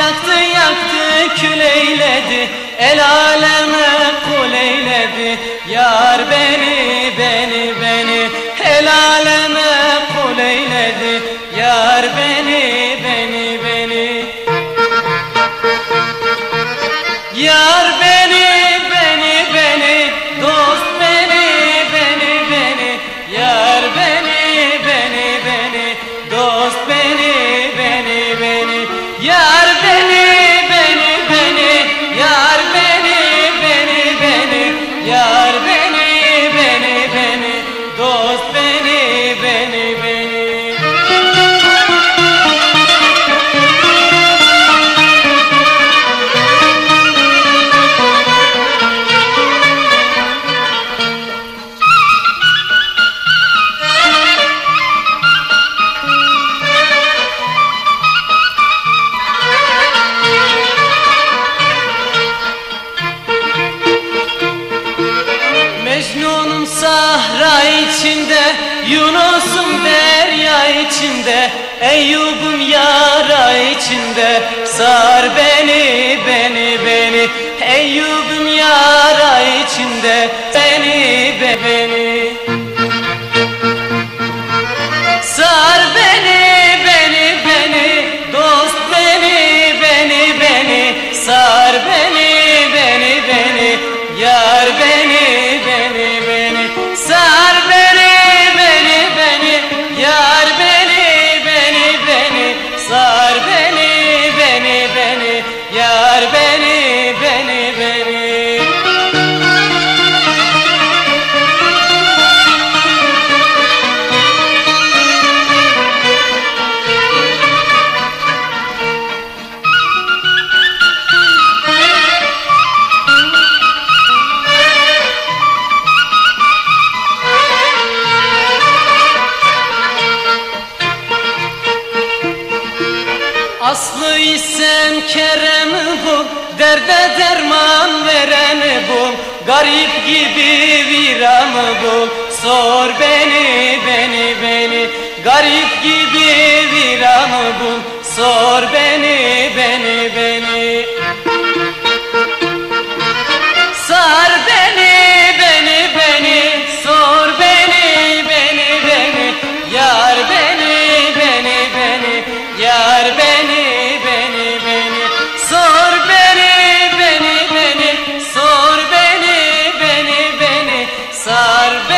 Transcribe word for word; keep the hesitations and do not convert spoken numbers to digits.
yaktı yaktı kül eyledi, el aleme kul eyledi. Yar beni beni beni el aleme kul eyledi. Yar beni beni beni. Yar beni beni beni, dost beni beni beni. Yar beni beni beni, dost beni beni beni. Yar beni beni beni, yar beni beni beni. Yar beni beni beni, dost beni beni beni. Mecnun'um sahra içinde, Yunus'um derya içinde, Eyyub'um yara içinde. Sar beni beni beni, Eyyub'um yara içinde, beni be beni. Sar beni beni beni, dost beni beni beni. Sar beni beni beni, yar beni beni beni. Sar beni beni beni, yar beni beni beni. Sar beni beni beni, yar beni beni beni. Aslı isem Kerem'i bul, derde derman vereni bul. Garip gibi viranı bul, sor beni beni beni. Garip gibi viranı bul, sor beni beni beni. Sar beni beni beni, sor beni beni beni. Yar beni beni beni, yar beni beni beni. Sor beni beni beni, sor beni beni beni. Sar beni